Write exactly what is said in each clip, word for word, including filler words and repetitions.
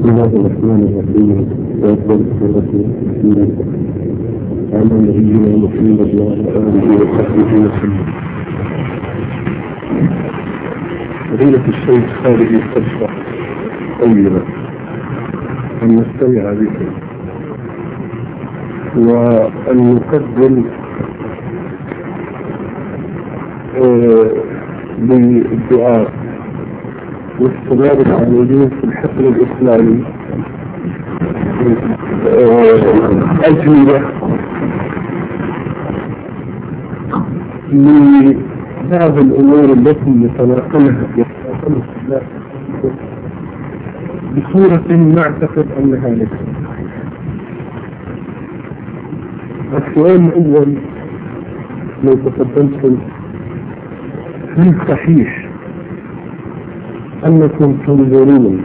بسم الله الرحمن الرحيم. وأفضل الصلاة والسلام على نبينا محمد وعلى آله وصحبه وسلم. فضيلة الشيخ خالد الصدفة طيبة أن نستمع بك وأن نقدم بالدعاء واستمرار العمليين في الحقل الإسلامي أجملة لبعض الأمور التي يتناقلها يتناقلها بصورة نعتقد أنها لك. السؤال الأول لو تقدمتم: هل صحيح أنكم تنظرون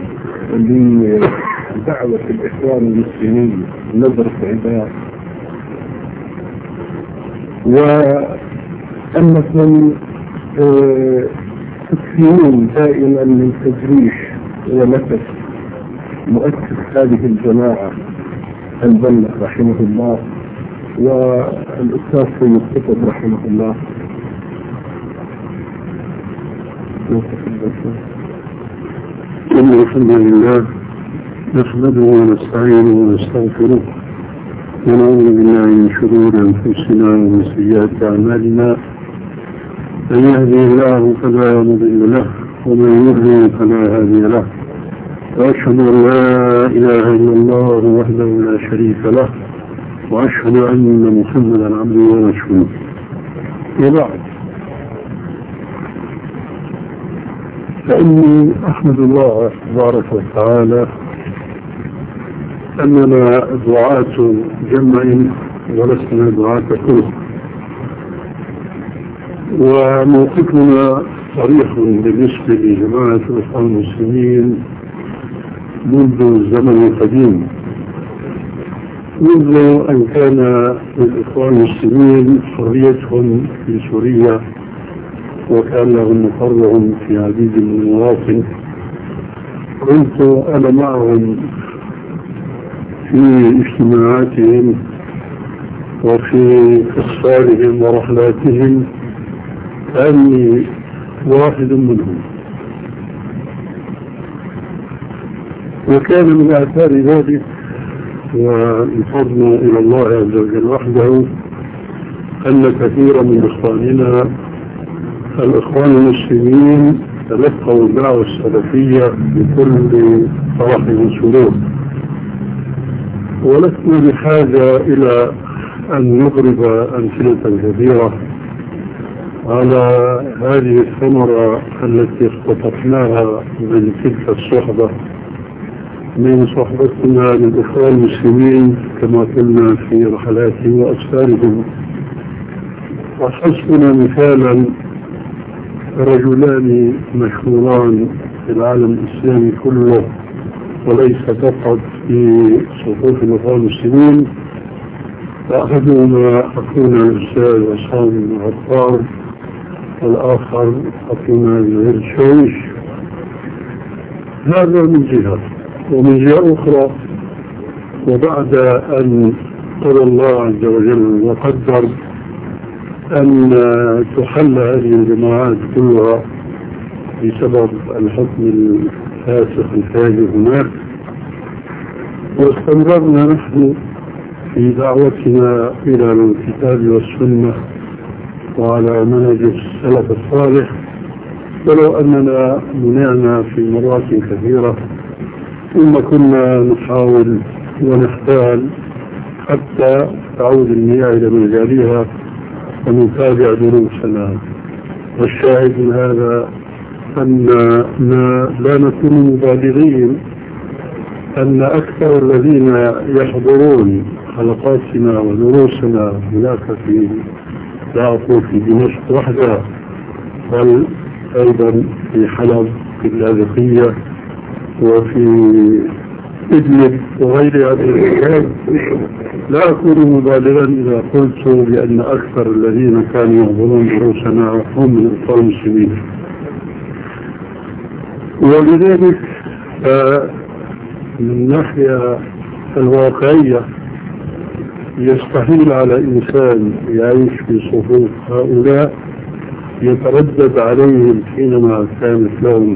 لدعوة الإخوان المسلمين نظرة عباد، وأنكم تكثرون دائما من تجريح ونفس مؤسس هذه الجماعة البنا رحمه الله والأستاذ سيد قطب رحمه الله؟ إن الحمد لله نحمده ونستعينه ونستغفره ونعوذ بالله من شرور أنفسنا ومن سيئات أعمالنا. من يهدي الله فلا مضل له ومن يضلل فلا هادي له، وأشهد أن لا إله إلا الله وحده لا شريك له، وأشهد أن محمدا عبده ورسوله. وبعد، فإني أحمد الله تبارك وتعالى أننا دعاة جمع ولسنا دعاة كل، وموقفنا صريح بالنسبة لجماعة الإخوان المسلمين منذ الزمن القديم، منذ أن كان للإخوان المسلمين حريتهم في سوريا وكان لهم مقرهم في عديد من المواطن. كنت أنا معهم في اجتماعاتهم وفي قصارهم ورحلاتهم كأني واحد منهم، وكان من آثار ذلك وانفضنا إلى الله عز وجل وحده أن كثيرا من إخواننا الإخوان المسلمين تلقوا الدعوة السلفية بكل فرح وسرور، ولسنا بحاجة إلى أن نضرب أمثلة كثيرة على هذه الثمرة التي اختطفناها من تلك الصحبة، من صحبتنا للإخوان المسلمين كما قلنا في رحلاتهم وأسفارهم. وحسبنا مثالا رجلان مشهوران في العالم الإسلامي كله وليس فقط في صفوف الإخوان المسلمين، فأحدهما أخونا الأستاذ عصام عطار، والآخر أخونا زهير الشويش. هذا من جهة، ومن جهة أخرى وبعد أن قضى الله عز وجل وقدر أن تحل هذه الجماعات كلها بسبب الحكم الفاسق الفاجر هناك، واستمررنا نحن في دعوتنا إلى الكتاب والسنة وعلى منهج السلف الصالح، ولو أننا منعنا في مرات كثيرة، ثم كنا نحاول ونحتال حتى تعود المياه إلى مجاريها ونتابع دروسنا. والشاهد من هذا أننا لا نكون مبالغين، أن أكثر الذين يحضرون حلقاتنا ودروسنا هناك في دارفور في دمشق وحدها، بل أيضا في حلب في اللاذقية وفي إدلب وغيرها من المكان، لا أكون مبالغا إذا قلت بأن أكثر الذين كانوا يحضرون دروسنا هم من الإخوان المسلمين. ولذلك من الناحية الواقعية يستحيل على إنسان يعيش في صفوف هؤلاء يتردد عليهم حينما كانت لهم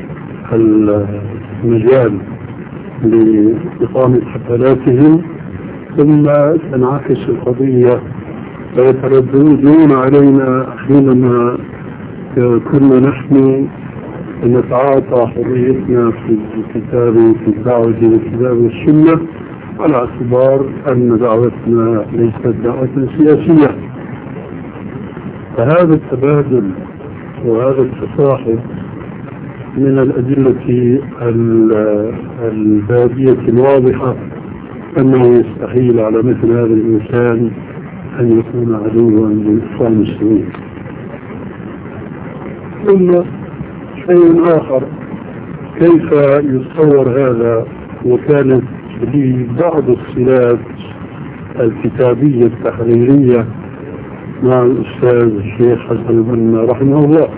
المجال لإقامة حفلاتهم، ثم تنعكس القضية ويترددون علينا حينما كنا نحن نتعاطى حريتنا في الكتاب في الدعوة للكتاب والسنة، على اعتبار أن دعوتنا ليست دعوة سياسية. فهذا التبادل وهذا التصاحب من الأدلة البادية الواضحة أنه يستحيل على مثل هذا الإنسان أن يكون عدوا للإخوان المسلمين. ثم شيء آخر، كيف يتصور هذا وكانت لي بعض الصلات الكتابية التحريرية مع الأستاذ الشيخ حسن البنا رحمه الله.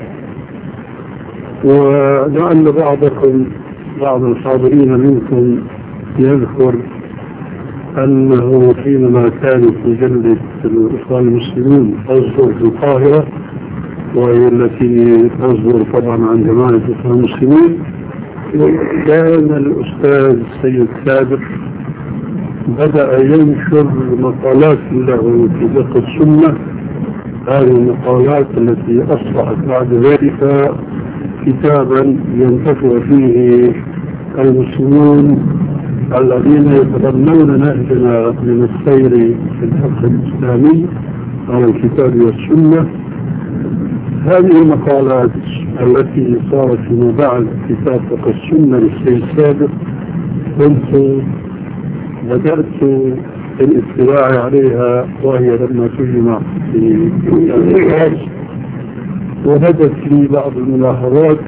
ولعل بعضكم بعض الحاضرين منكم يذكر أنه حينما كانت مجلة الإخوان المسلمين تصدر في القاهرة، وهي التي تصدر طبعا عن جماعة الإخوان المسلمين، كان الأستاذ السيد سابق بدأ ينشر مقالات له في فقه السنة. هذه المقالات التي أصبحت بعد ذلك كتابا ينتفع فيه المسلمون الذين يتبنون نهجنا من السير في الفقه الإسلامي على الكتاب والسنة. هذه المقالات التي صارت فيما بعد كتاب فقه السنة للسيد سابق كنت بدأت الاطلاع عليها وهي لما تجمع في الأساس، وهدت لي بعض الملاحظات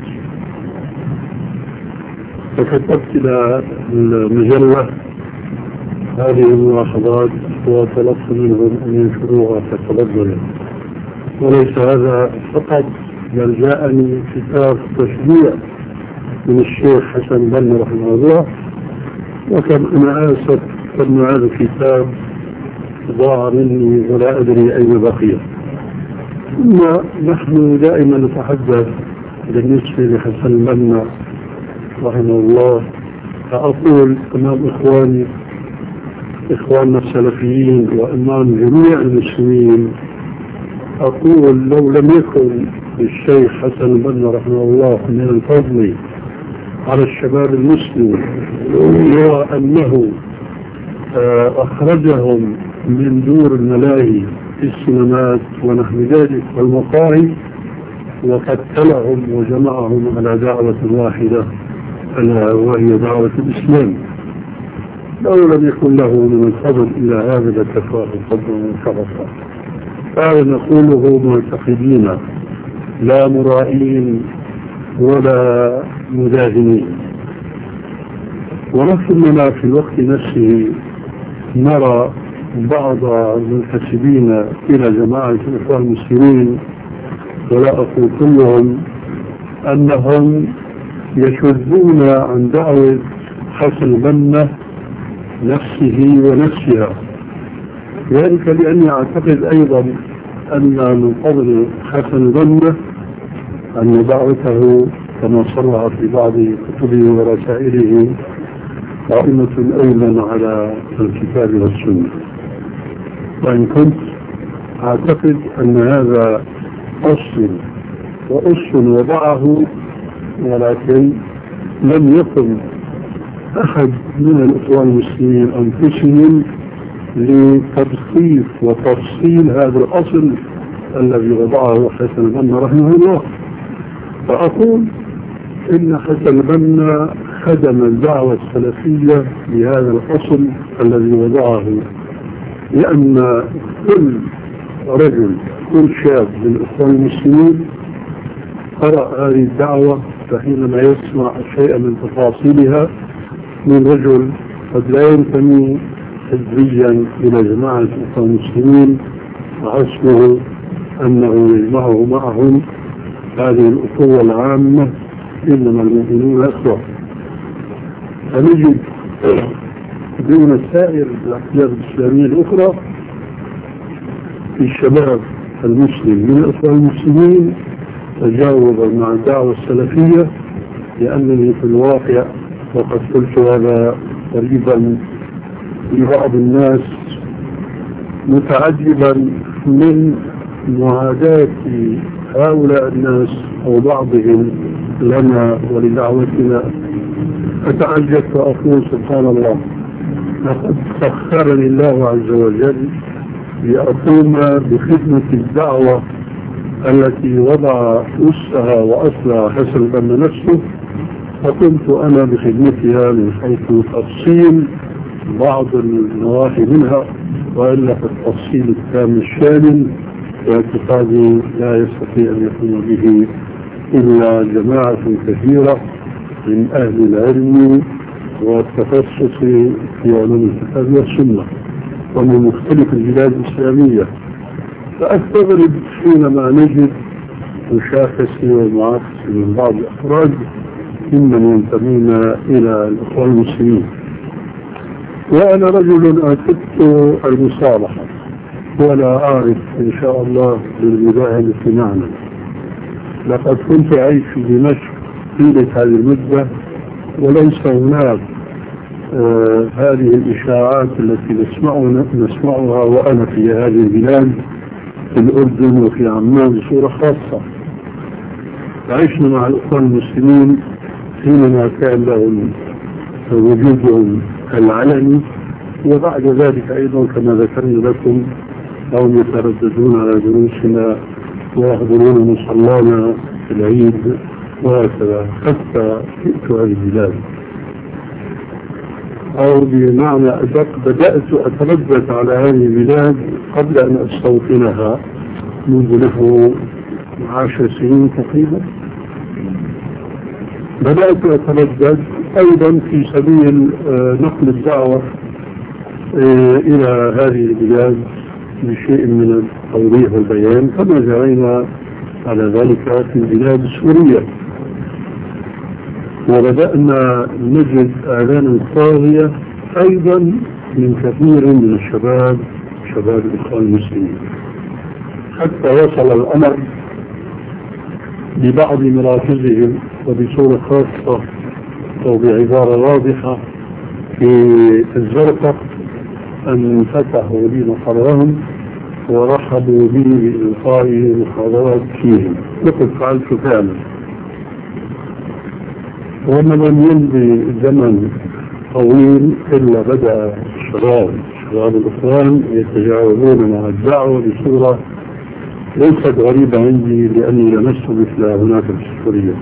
فكتبت إلى المجلة هذه الملاحظات وطلبت منهم أن ينشروها فتبدلا. وليس هذا فقط، بل جاءني كتاب تشجيع من الشيخ حسن بن رحمه الله، وكم أنا آسف أن هذا الكتاب ضاع مني ولا أدري أين بقي. ثم نحن دائما نتحدث بالنسبة لحسن بن رحمه الله، فأقول أمام إخواني إخواننا السلفيين وأمام جميع المسلمين، أقول لو لم يكن الشيخ حسن بن رحمه الله من الفضل على الشباب المسلم هو أنه أخرجهم من دور الملاهي في السينمات ونحو ذلك والمقاهي وقتلهم وجمعهم على دعوة واحدة ألا وهي دعوة الإسلام. لو لم يكن له من الفضل إلى هذا الاتفاق الفضل شرفا. هذا نقوله معتقدين لا مرائين ولا مداهنين. ولكننا في الوقت نفسه نرى بعض المنتسبين إلى جماعة الإخوان المسلمين، ولا أقول كلهم، أنهم يشذون عن دعوة حسن بن نفسه ونفسها. ذلك لأني أعتقد أيضا أن من فضل حسن بن أن دعوته كما صرح في بعض كتبه ورسائله قائمة أيضا على الكتاب والسنة. وإن كنت أعتقد أن هذا أصل وأصل وضعه، ولكن لم يكن أحد من الإخوان المسلمين أنفسهم لتدقيق وتفصيل هذا الأصل الذي وضعه حسن بن رحمه الله. فأقول إن حسن بن خدم الدعوة السلفية بهذا الأصل الذي وضعه، لأن كل رجل كل شاب من الإخوان المسلمين قرأ هذه الدعوة، فحينما يسمع شيئا من تفاصيلها من رجل قد لا ينتمي حزبيا إلى جماعة الإخوان المسلمين وحسبه أنه يجمعه معهم هذه الأخوة العامة، إنما المؤمنون أخوة، فنجد دون سائر الأحزاب الإسلامية الأخرى في الشباب المسلم من الأخوة المسلمين تجاوبا مع الدعوة السلفية، لأنني في الواقع وقد قلت هذا قريبا لبعض الناس متعجبا من معاداة هؤلاء الناس أو بعضهم لنا ولدعوتنا، أتعجب فأقول سبحان الله، لقد سخرني الله عز وجل لأقوم بخدمة الدعوة التي وضع أسها وأصلها حسن بن نفسه، فقمت أنا بخدمتها من حيث تفصيل بعض النواحي منها، وإلا في التفصيل التام الشامل باعتقادي لا يستطيع أن يقوم به إلا جماعة كثيرة من أهل العلم والتخصص في علوم الكتاب والسنة ومن مختلف البلاد الإسلامية. فأستغرب حينما نجد مشاكسة ومعاكسة من بعض الأفراد ممن ينتمون إلى الأخوة المسلمين. وأنا رجل أعتدت المصالحة ولا أعرف إن شاء الله بالمداهنة معنا. لقد كنت أعيش في دمشق طيلة هذه المدة وليس هناك آه هذه الإشاعات التي نسمعها, نسمعها وأنا في هذه البلاد في الأردن وفي عمان بصورة خاصة. عشنا مع الأخوة المسلمين حينما كان لهم وجودهم العلني، وبعد ذلك أيضا كما ذكرنا لكم هم يترددون على دروسنا ويحضرون مصلانا في العيد وهكذا حتى جئت هذه البلاد، أو بمعنى أدق بدأت أتردد على هذه البلاد قبل أن أستوطنها منذ له عشر سنين تقريبا. بدأت أتردد أيضا في سبيل نقل الدعوة إلى هذه البلاد بشيء من التوضيح والبيان كما جرينا على ذلك في البلاد السورية. وبدأنا نجد آذانا طاغية أيضا من كثير من الشباب شباب الإخوان المسلمين، حتى وصل الأمر ببعض مراكزهم وبصورة خاصة أو بعبارة واضحة في الزرقاء أن فتحوا لي مقرهم ورحبوا بي بإلقاء محاضرات فيهم، لقد فعلت فعلا. وما لم يمضي زمن طويل إلا بدأ الشباب شباب الإخوان يتجاوبون مع الدعوة بصورة ليست غريبة عندي لأني لمست مثل هناك في السورية،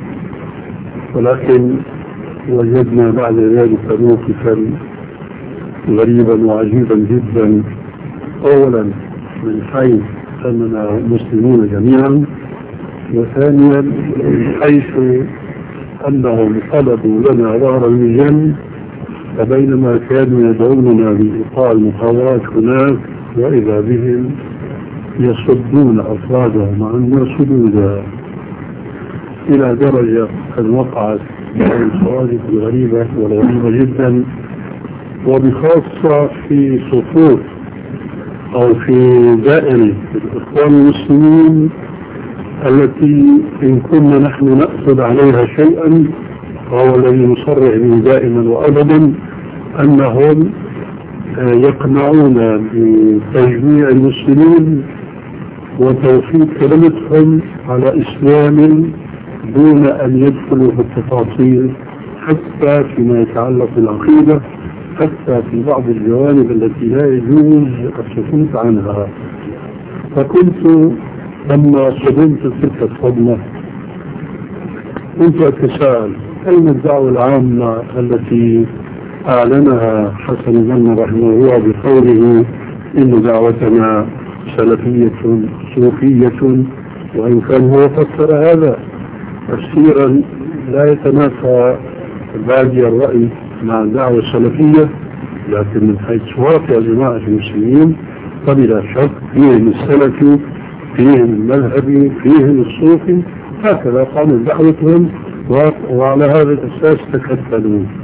ولكن وجدنا بعد ذلك موقفا غريبا وعجيبا جدا. أولا من حيث أننا مسلمون جميعا، وثانيا من حيث أنهم طلبوا لنا ظهر الجن، فبينما كانوا يدعوننا بإلقاء المحاضرات هناك وإذا بهم يصدون أفرادهم عنا صدودا، إلى درجة قد وقعت من الحوادث الغريبة والغريبة جدا، وبخاصة في صفوف أو في دائرة الإخوان المسلمين التي إن كنا نحن نأخذ عليها شيئا وهو الذي نصرح به دائما وأبدا أنهم يقنعون بتجميع المسلمين وتوفيق كلمتهم على إسلام دون أن يدخلوا في التفاصيل حتى فيما يتعلق بالعقيدة، حتى في بعض الجوانب التي لا يجوز السكوت عنها. فكنت لما صدمت تلك الصدمة كنت أتساءل أين الدعوة العامة التي أعلنها حسن البنا رحمه الله بقوله إن دعوتنا سلفية صوفية، وإن كان هو فسر هذا تفسيرا لا يتنافى بادي الرأي مع الدعوة السلفية، لكن من حيث واقع جماعة المسلمين فبلا شك فيهم السلفي فيهم المذهبي فيهم الصوفي، هكذا قاموا دعوتهم وعلى هذا الأساس تكتلوا.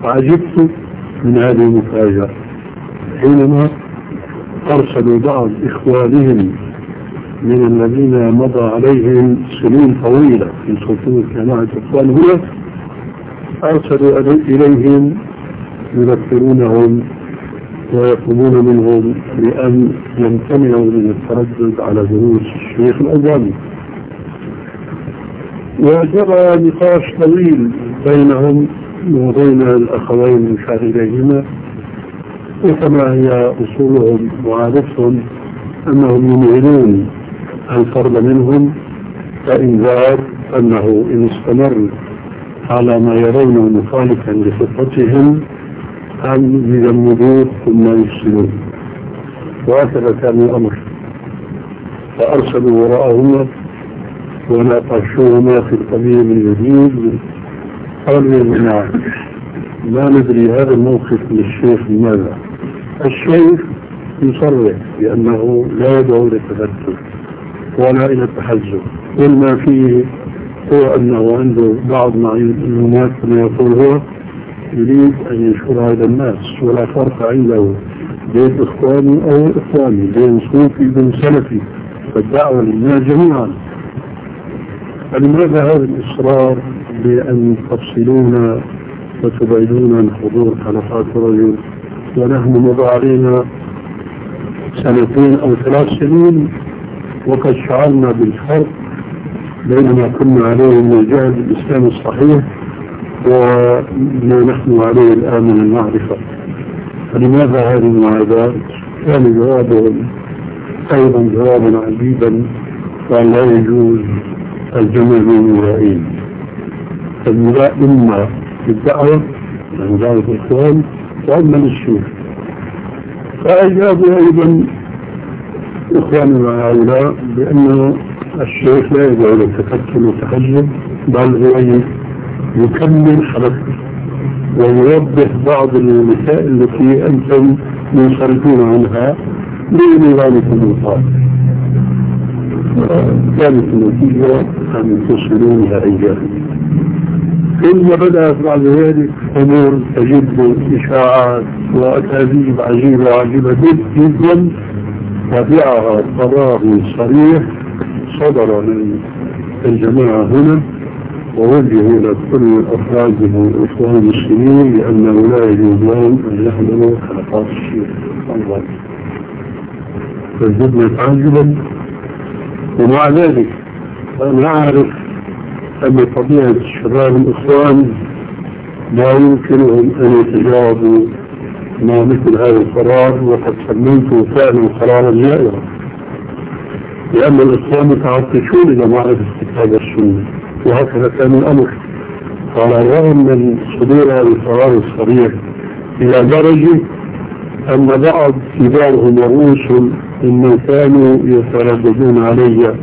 عجبت من هذه المفاجأة حينما أرسلوا بعض إخوانهم من الذين مضى عليهم سنين طويلة في خطوط جماعة إخوان هنا، أرسلوا إليهم يذكرونهم ويطلبون منهم بأن يمتنعوا من التردد على دروس الشيخ الألباني. وجرى نقاش طويل بينهم وبين الأخوين المشاهديهما، وكما هي أصولهم وعادتهم أنهم يمهلون الفرد منهم فإنذار أنه إن استمر على ما يرونه مخالفا لخطتهم أن يجمدوه ثم يفصلوه، وهكذا كان الأمر. فأرسلوا وراءهما وناقشوهما في القضية من جديد. قالوا يا جماعة ما ندري هذا الموقف للشيخ لماذا؟ الشيخ يصرح بأنه لا يدعو للتفتت ولا إلى التحزب، وما فيه هو أنه عنده بعض معلومات كما يقول هو يريد أن ينشرها إلى الناس، ولا فرق عنده بين إخواني أو إخواني، بين صوفي بين سلفي، فالدعوة للناس جميعا. فلماذا هذا الإصرار بأن تفصلون وتبعدون عن حضور حلقات الرجل ونحن مضى علينا سنتين أو ثلاث سنين وقد شعرنا بالفرق بين ما كنا عليه من الجهل الإسلامي الصحيح وما نحن عليه الآن من المعرفة، فلماذا هذه المعاداة؟ كان جوابهم أيضا جوابا عجيبا، قال لا يجوز الجمع بين المرائين. المراء إما في الدعوة عن دعوة الإخوان وأما للشيوخ. فأجابوا أيضا إخواننا هؤلاء بأن الشيخ لا يدعو للتكتل والتحجب، بل هو يكمل حلقته ويوضح بعض المسائل التي أنتم منصرفون عنها بنظامكم الخاص. كانت النتيجة أن تصلون إلى إيجابه. ثم بدأت بعد ذلك أمور تجد إشاعات وأكاذيب عجيبة وعجيبة جدا، وبعها قرار صريح صدر من الجماعة هنا ووجه إلى كل أفرادهم والإخوان المسلمين لأنه لا يجوز لهم أن يحضروا حلقات الشيخ الله. فزدنا تعجبا. ومع ذلك أنا أعرف أن طبيعة الشباب الإخوان لا يمكنهم أن يتجاوزوا مع مثل هذا القرار، وقد سميته فعلا قرارا جائرا، لأن الإخوان متعطشون إلى معرفة الكتاب والسنة، وهكذا كان الأمر. على الرغم من صدور هذا القرار الصريح إلى درجة أن بعض كبارهم ورؤوسهم إنهم كانوا يترددون علي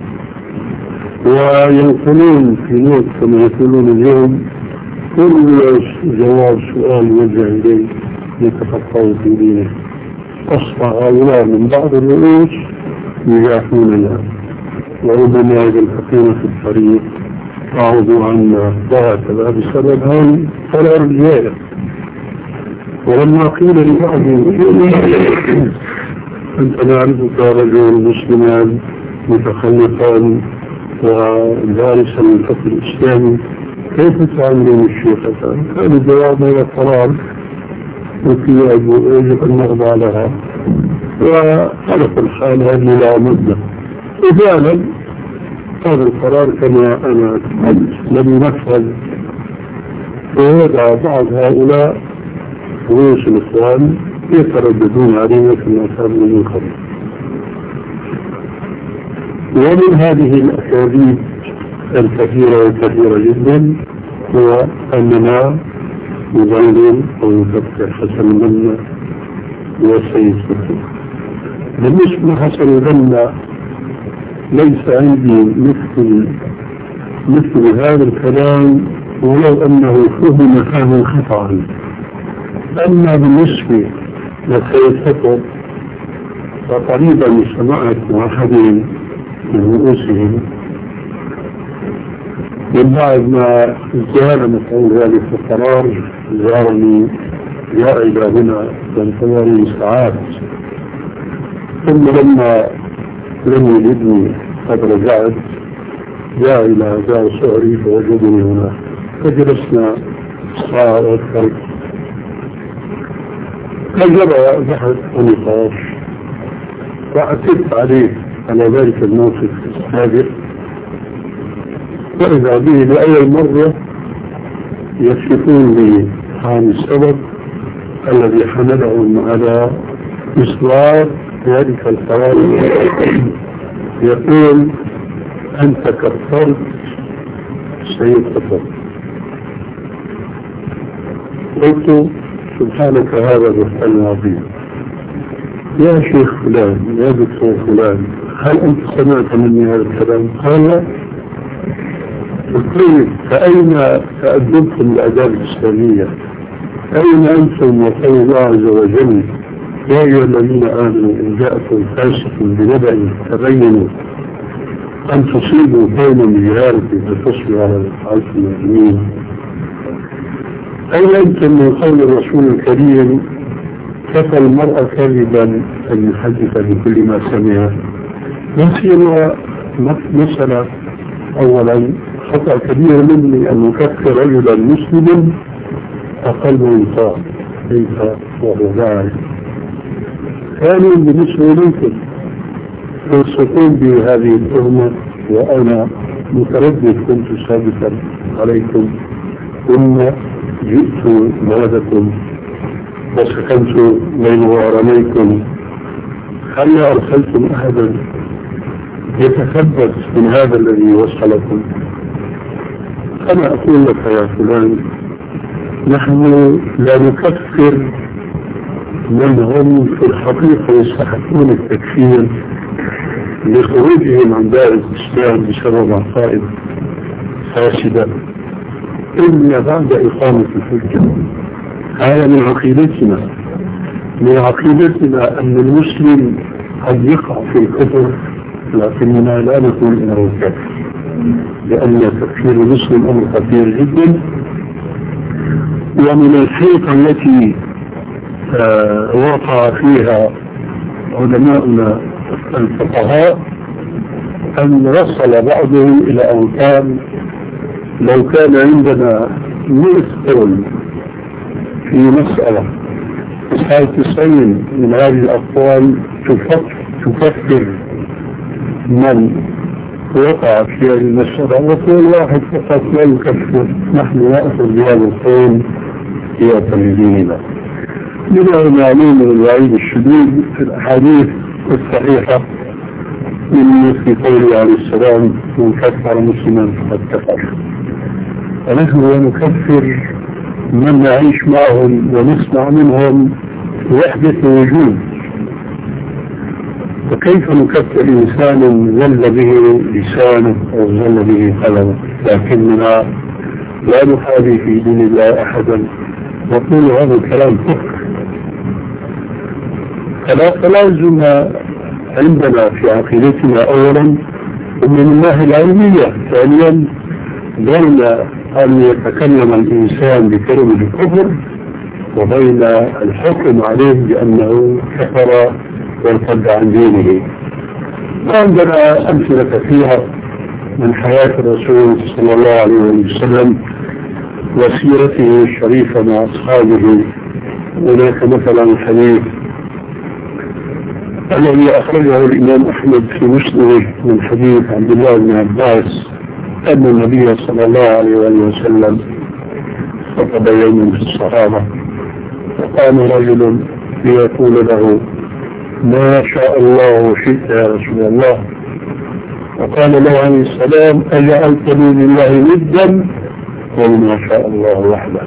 وينقلون في نوت كما يقولون اليوم كل جواب سؤال يوجه إليه يتفقهوا في دينه. أصبح هؤلاء من بعض الرؤوس يجاحوننا، وربما يلحقون في الطريق أعوذوا عنا، وهكذا بسبب هذا القرار الجائر. ولما قيل لبعضهم أنت نعرفك رجل مسلمان متخلفا ودارسا للفقه الإسلامي، كيف تعملون الشيخ؟ كان الجواب هذا قرار وفي يجب أن نرضى لها، وعلى كل حال هذه لا مدة. وفعلا هذا القرار كما أنا قلت لم ينفذ، ووضع بعض هؤلاء رؤوس الإخوان يترددون علينا كما كانوا من قبل. ومن هذه الأكاذيب الكثيرة والكثيرة جدا هو أننا نظلم أو نفكر حسن البنا والسيد فتح. بالنسبة لحسن البنا ليس عندي مثل مثل هذا الكلام ولو أنه فهم فهما خطأ. أما بالنسبة للسيد فتح فقريبا سمعت مع أحد من رؤوسهم من بعد ما ازدهر مفعول ذلك القرار زارني جاء إلى هنا بانتظاري ساعات، ثم لما لم يجدني قد رجعت جاء إلى دار سهري فوجدني هنا، فجلسنا ساعة أكثر، فجرى بحث ونقاش، فأتيت عليه على ذلك الموقف السابق، وإذا به لأول مرة يكشفون لي عن السبب الذي حملهم على إصرار ذلك القرار. يقول أنت كفرت سيد كفر. قلت سبحانك هذا بحث عظيم. يا شيخ فلان يا دكتور فلان هل أنت سمعت مني هذا الكلام؟ قال لا. قلت فأين تأدبتم الآداب الإسلامية؟ أين أنتم وقول الله عز وجل يا أيها الذين آمنوا إن جاءكم فاسق بنبأ تبينوا أن تصيبوا قوما بجهالة فتصبحوا على الأفعال النادمين؟ أين أنتم من قول الرسول الكريم كفى المرء كذبا أن يحدث بكل ما سمع؟ نسينا مسألة أولا خطأ كبير مني أن يكفر رجلا مسلما أقل من طاعة ليس وهو ذلك. ثانيا بالنسبة لكم تنصفون بهذه التهمة وأنا متردد كنت سابقا عليكم، ثم جئت بلدكم وسكنت بين ورميكم، هل أرسلتم أحدا يتثبت من هذا الذي وصلكم؟ أنا أقول لك يا فلان نحن لا نكفر من هم في الحقيقة يستحقون التكفير لخروجهم عن دائرة الإسلام بسبب عقائد فاسدة إلا بعد إقامة الحجة. هذا من عقيدتنا من عقيدتنا أن المسلم قد يقع في الكفر، لكننا لا نقول إنه كافر، لأن تكفير المسلم أمر خطير جدا. ومن الحيطة التي آه وقع فيها علماؤنا الفقهاء أن وصل بعضهم إلى أن كان لو كان عندنا مئة قول في مسألة تسعة وتسعين من هذه الأقوال تفكر من وقع في هذه المسألة، وكل واحد فقط لا يكفر، نحن نأخذ بهذا القول قيادة لديننا. لذا معلوم من الوعيد الشديد في الأحاديث الصحيحة من في قوله عليه السلام من كفر مسلما فقد كفر. ونحن لا نكفر من نعيش معهم ونسمع منهم وحدة الوجود. وكيف نكفر إنسان ظل به لسانه أو ظل به قلمه؟ لكننا لا نحاذي في دين الله أحدا نقول هذا الكلام كفر. فلا تلازم عندنا في عقيدتنا أولا ومن الله العلمية، ثانيا بين أن يتكلم الإنسان بكلمة الكفر وبين الحكم عليه بأنه كفر وارتد عن دينه. وعندنا أمثلة كثيرة من حياة الرسول صلى الله عليه وسلم وسيرته الشريفة مع أصحابه. هناك مثلا الحديث الذي أخرجه الإمام أحمد في مسنده من حديث عبد الله بن عباس أن النبي صلى الله عليه وسلم خطب يوما في الصحابة فقام رجل ليقول له ما شاء الله وشئت يا رسول الله، وقال له عليه السلام أجعلتني لله ندا قل ما شاء الله وحده.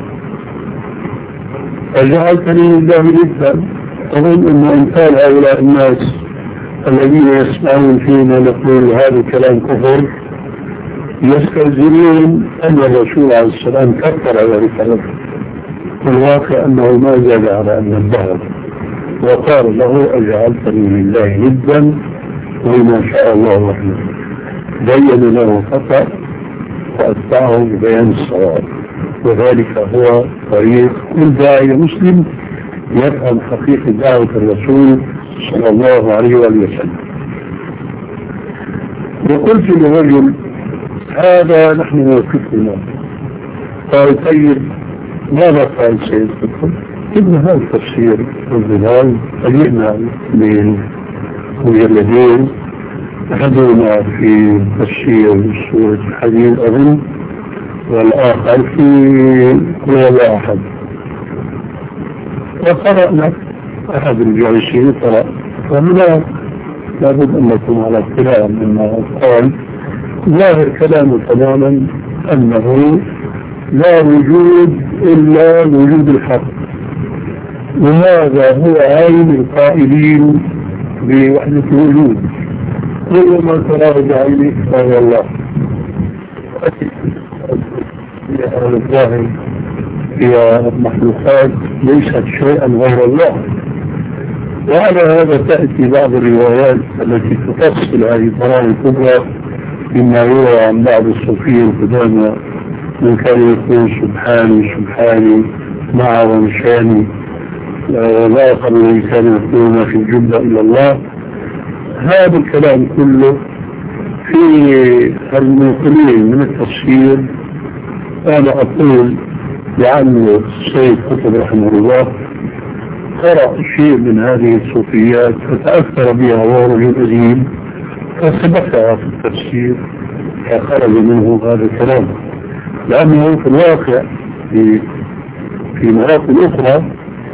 أجعلتني لله ندا، أظن أن أمثال هؤلاء الناس الذين يسمعون فينا نقول هذا الكلام كفر يستلزمون أن الرسول عليه السلام كفر ذلك الرجل، والواقع أنه ما زال على أن الظهر وقال له أجعلتني لله ندا وما شاء الله وحده. بين له خطأ وأتبعه ببيان الصواب. وذلك هو طريق كل داعية مسلم يفهم حقيقة دعوة الرسول صلى الله عليه وآله وسلم. وقلت لرجل هذا نحن موقفنا، قال طيب ماذا قال سيد قطب؟ ابن هذا التفسير والظلال أجئنا من مجلدين، أحدهما في تفسير سورة الحديد أظن، والآخر في قل هو أحد، وقرأنا أحد الجالسين قرأ، فمن لابد أن نكون على اطلاع مما قال. ظاهر كلامه تماما أنه لا وجود إلا وجود الحق، وهذا هو عين القائلين بوحدة الوجود، كل ما تراه بعينك فهو الله. الظاهر هي مخلوقات ليست شيئا غير الله. وعلى هذا تأتي بعض الروايات التي تفصل هذه القرآن الكبرى مما يروى عن بعض الصوفية القدامى من كان يقول سبحاني سبحاني مع ومشاني، لا يقل من كان يقول ما في الجبة إلا الله. هذا الكلام كله في المنقلين من التفسير. أنا أقول لعل السيد قطب رحمه الله قرأ شيء من هذه الصوفيات فتأثر بها وهو رجل أديب، فثبتها في التفسير فخرج منه هذا الكلام، لأنه في الواقع في في مواقف أخرى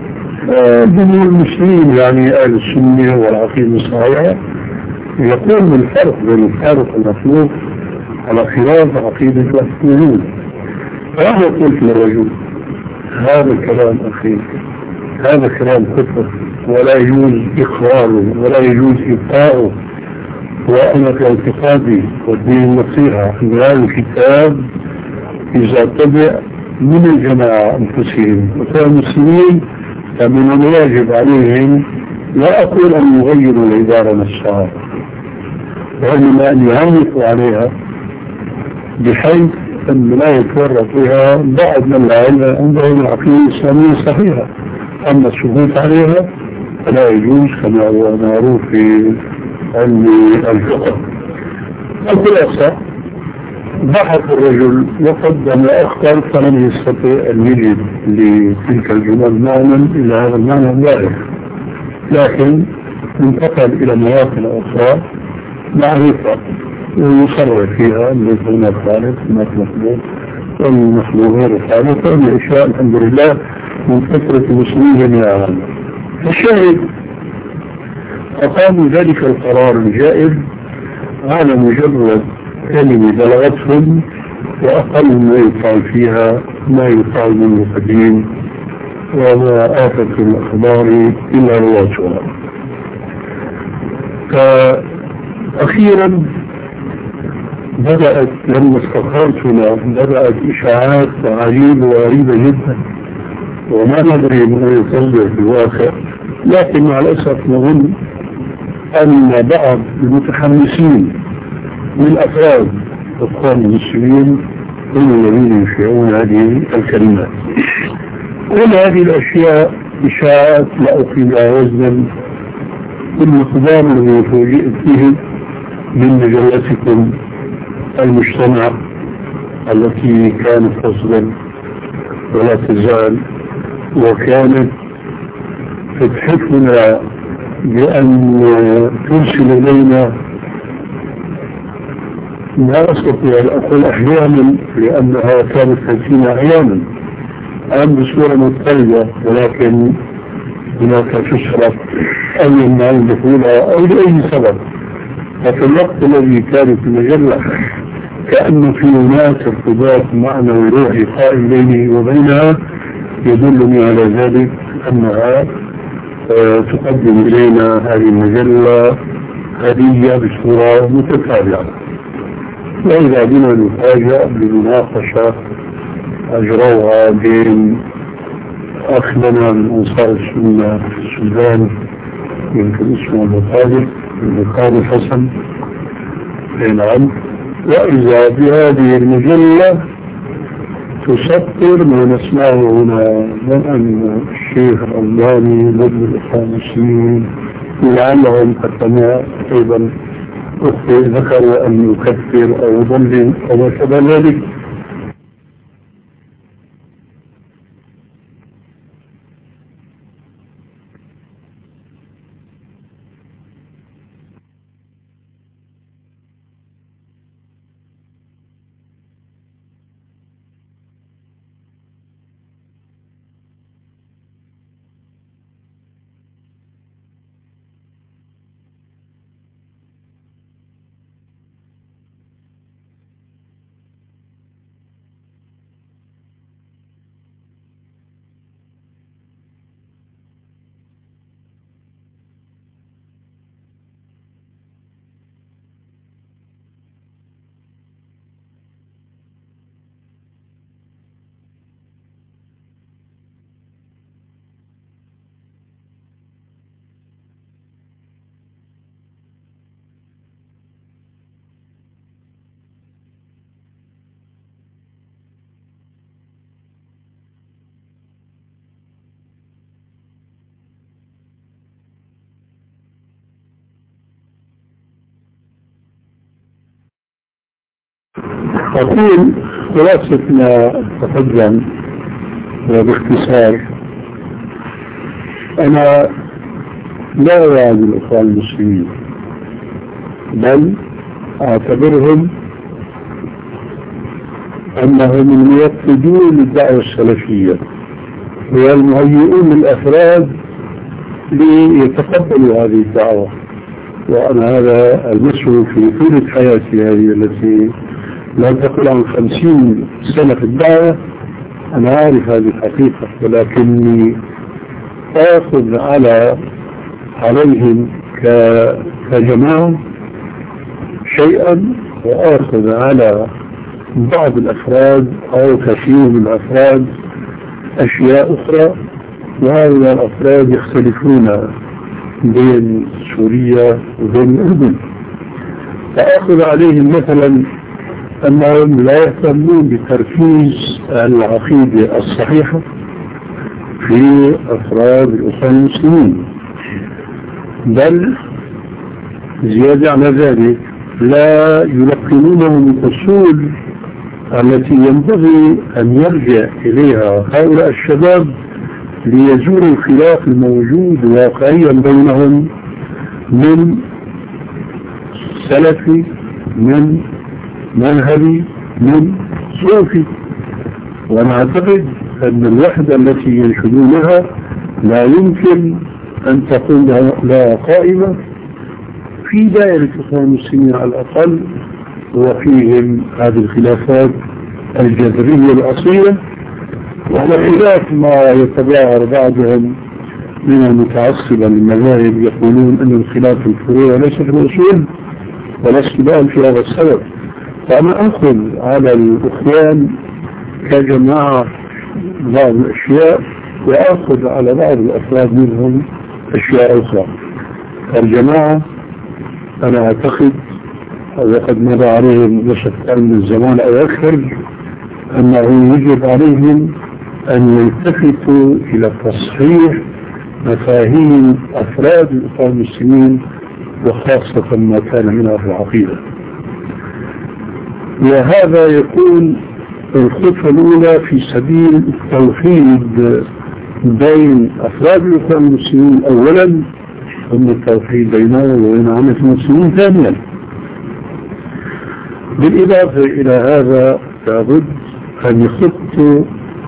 جميع المسلمين يعني أهل السنة والعقيدة الصحيحة يقوم بالفرق بين الخالق والمخلوق على خلاف عقيدة الوجود. فأنا قلت للرجل هذا الكلام أخي، هذا كلام كفر ولا يجوز إقراره ولا يجوز إبقاؤه. وأنا في اعتقادي والدين النصيحة أن هذا الكتاب إذا طبع من الجماعة أنفسهم وكانوا المسلمين فمن الواجب عليهم لا أقول أن يغيروا العبارة نفسها، وإنما أن يهمكوا عليها بحيث أن لا يتورط بها بعض من العلم عندهم العقيدة الإسلامية الصحيحة. أما السكوت عليها فلا يجوز كما هو معروف في علم الفقه. الخلاصة بحث الرجل وقدم أخطر فلم يستطيع أن يجد لتلك الجمل معنى إلى هذا المعنى الظاهر، لكن انتقل إلى مواطن أخرى معرفة ويصرح فيها مثل هناك خالق هناك مخلوق والمخلوق غير خالق والأشياء الحمد لله من فترة المسلمين جميعا. الشاهد أقاموا ذلك القرار الجائز على مجرد كلمة بلغتهم، وأقل ما يقال فيها ما يقال من القديم وما آفة الأخبار إلا رواتها. فأخيرا بدأت لما استقررت هنا بدأت إشاعات عجيبة وغريبة جدا وما ندري ما يصدر في الواقع، لكن مع الأسف نظن أن بعض المتحمسين من أفراد الإخوان المسلمين هم الذين يشيعون هذه الكلمات. كل هذه الأشياء إشاعات لا أقيمها وزنا بالمقدار الذي فوجئت به من مجلتكم المجتمع التي كانت تصدر ولا تزال، وكانت تتحفنا بأن ترسل إلينا لا أستطيع أن أقول أحيانا لأنها كانت تأتينا أحيانا الآن بصورة مختلفة، ولكن هناك تشرف أي من الدخولها أو لأي سبب. ففي الوقت الذي كانت المجلة كأن في هناك ارتباط معنوي روحي قائم بيني وبينها يدلني على ذلك أنها أه تقدم إلينا هذه المجلة هدية بصورة متتابعة. وإذا بنا نفاجأ بمناقشة أجروها بين أخنا من أنصار السنة في السودان يمكن اسمه المقادر المقادر حسن نعم، وإذا بهذه المجلة تسطر ما نسمعه هنا من الشيخ الألباني ضد الإخوان المسلمين، لعلهم حتى أيضا ذكروا أن يكفر أو يضلل أو ما شابه ذلك. أقول خلاصة ما تقدم وباختصار، أنا لا أوعد الإخوان المسلمين، بل أعتبرهم أنهم الموفدون للدعوة السلفية والمهيئون للأفراد ليتقبلوا هذه الدعوة. وأنا هذا المسؤول في طيلة حياتي هذه التي لا تقل عن خمسين سنة في الدعوة، أنا عارف هذه الحقيقة، ولكني آخذ على عليهم كجماعة شيئا، وآخذ على بعض الأفراد أو كثير من الأفراد أشياء أخرى، وهؤلاء الأفراد يختلفون بين سوريا وبين الأردن. فآخذ عليهم مثلا أنهم لا يهتمون بتركيز العقيدة الصحيحة في أفراد الإخوان المسلمين، بل زيادة على ذلك لا يلقنونهم الأصول التي ينبغي أن يرجع إليها هؤلاء الشباب ليزول الخلاف الموجود واقعيا بينهم من سلفي، من منهجي، من صوفي. وأنا أعتقد أن الوحدة التي ينشدونها لا يمكن أن تكون لها قائمة في دائرة الإخوان المسلمين على الأقل، وفيهم هذه الخلافات الجذرية الأصيلة، وعلى خلاف ما يتبعها بعضهم من المتعصبة للمذاهب يقولون أن الخلاف الفروع ليس في الأصول ولا استدلال في هذا السبب. فأنا أخذ على الإخوان كجماعة بعض الأشياء، وأخذ على بعض الأفراد منهم أشياء أخرى. الجماعة أنا أعتقد وقد مضى عليهم نصف من الزمان أو أكثر أنه يجب عليهم أن يلتفتوا إلى تصحيح مفاهيم أفراد الإخوان المسلمين، وخاصة ما كان منها في العقيدة. وهذا يكون الخطوة الأولى في سبيل التوحيد بين أفراد الإخوان المسلمين أولا، ثم التوحيد بينهم وبين عامة المسلمين ثانيا. بالإضافة إلى هذا لابد أن يخطوا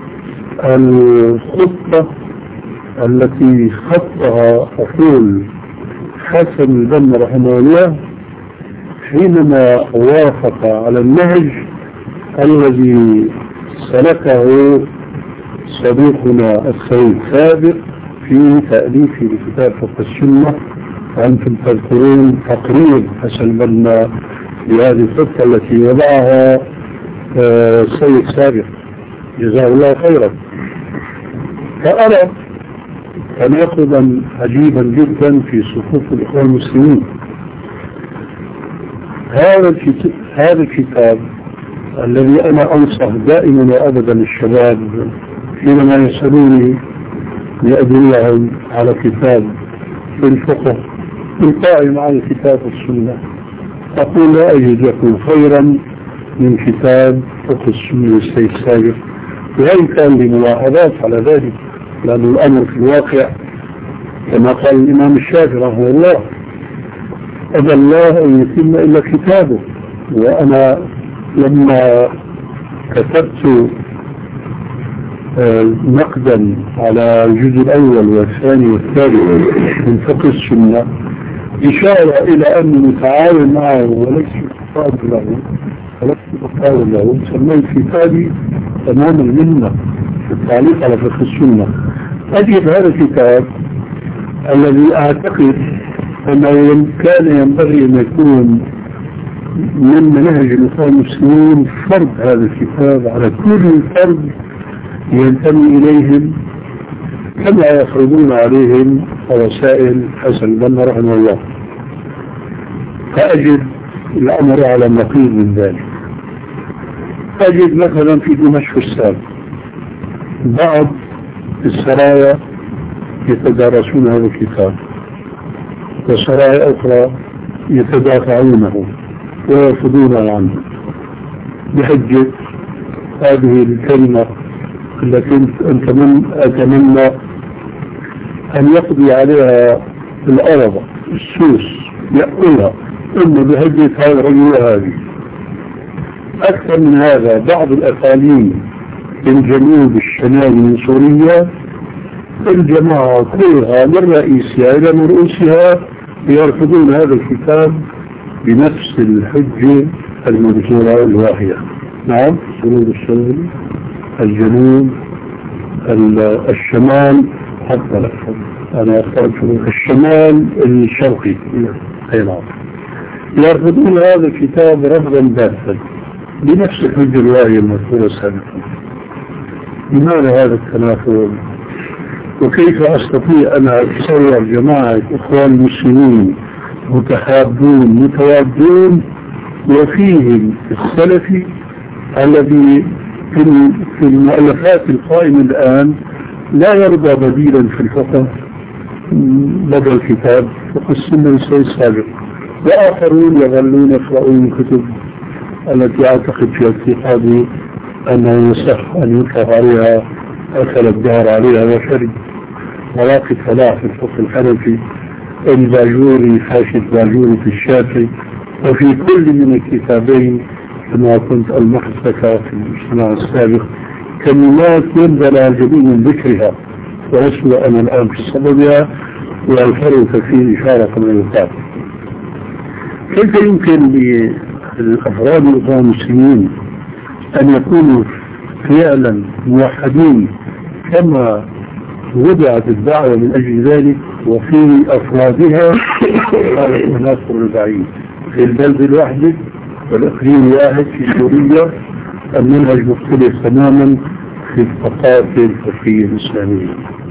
الخطة التي خطها أقول حسن البنا رحمه الله حينما وافق على النهج الذي سلكه صديقنا السيد سابق في تأليفه لكتاب فقه السنة. وأنتم تذكرون تقرير حسن البنا لهذه الخطة التي وضعها السيد سابق جزاه الله خيرا. فأرى تناقضا عجيبا جدا في صفوف الإخوان المسلمين. هذا الكتاب هذا الكتاب الذي أنا أنصح دائما وأبدا الشباب حينما يسألوني لأدلهم على كتاب في الفقه القائم على الكتاب والسنة، أقول لا أجد لكم خيرا من كتاب فقه السنة للسيد سابق، وإن كان لي ملاحظات على ذلك، لأن الأمر في الواقع كما قال الإمام الشافعي رحمه الله أبى الله أن يتم إلا كتابه. وأنا لما كتبت نقدا على الجزء الأول والثاني والثالث من فقه السنة إشارة إلى أني متعاون معه وليس متقابل له وليس متقابل له سميت كتابي تمام المنة في التعليق على فقه السنة. أجد هذا الكتاب الذي أعتقد أنه كان ينبغي أن يكون من منهج الإخوان المسلمين فرض هذا الكتاب على كل فرد ينتمي إليهم كما يفرضون عليهم رسائل حسن البنا رحمه الله. فأجد الأمر على النقيض من ذلك. أجد مثلا في دمشق السابق بعض السرايا يتدارسون هذا الكتاب وسرايا أخرى يتدافعونه ويرفضون عنه بحجة هذه الكلمة التي أتمنى أن يقضي عليها الأرض السوس يأكلها إما بحجة هذا الرجل هذه. أكثر من هذا بعض الأقاليم في الجنوب الشمالي من سوريا الجماعة كلها من رئيسها إلى من رؤوسها يرفضون هذا الكتاب بنفس الحجة المذكورة الواحية. نعم جنوب الشمال الجنوب الشمال حتى أنا أختار الشمال الشرقي أي نعم يرفضون هذا الكتاب رفضا باتا بنفس الحجة الواحية المذكورة سابقا. لماذا هذا التنافر؟ وكيف أستطيع أن أتصور جماعة إخوان المسلمين متحابون متوادون وفيهم السلفي الذي في المؤلفات القائمة الآن لا يرضى بديلا في الفقه بدل كتاب فقه السنة للسيد السابق، وآخرون يظلون يقرؤون الكتب التي أعتقد في اعتقادي أنه يصح أن يطلق عليها أكل الدهر عليها وشرب مواقف فلاح في الفقه الحنفي، الباجوري حاشد باجوري في الشافعي، وفي كل من الكتابين كما كنت المحسك في الاجتماع السابق كلمات ينبغي الجميع من ذكرها ولست أنا الآن في صددها والفرق في إشارة كما يقال. كيف يمكن للأفراد الإخوان المسلمين أن يكونوا فعلا موحدين كما وضعت الدعوة من أجل ذلك وفي أفرادها هذا التناثر البعيد في البلد الواحد والإقليم الواحد في سوريا المنهج مختلف تماما في الثقافة الفقهية الإسلامية.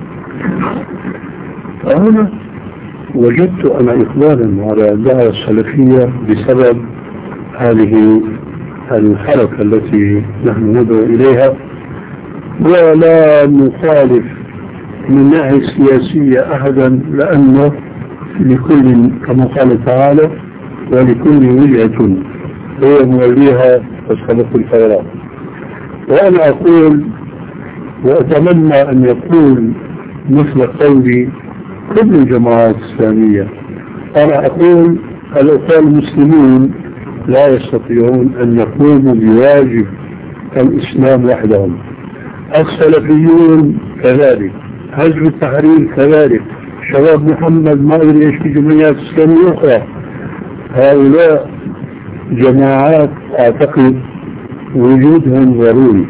فهنا وجدت أنا إقبالا على الدعوة السلفية بسبب هذه الحركة التي نحن ندعو إليها، ولا نخالف من ناحية سياسية أحدا لأنه لكل كما قال تعالى ولكل وجهة هو موليها فسبق الخيرات. وأنا أقول وأتمنى أن يكون مثل قولي كل الجماعات الإسلامية. أنا أقول الأخوان المسلمون لا يستطيعون أن يقوموا بواجب الإسلام وحدهم، السلفيون كذلك، حزب التحرير كذلك، شباب محمد ما أدري إيش في جمعيات إسلامية أخرى. هؤلاء جماعات أعتقد وجودهم ضروري،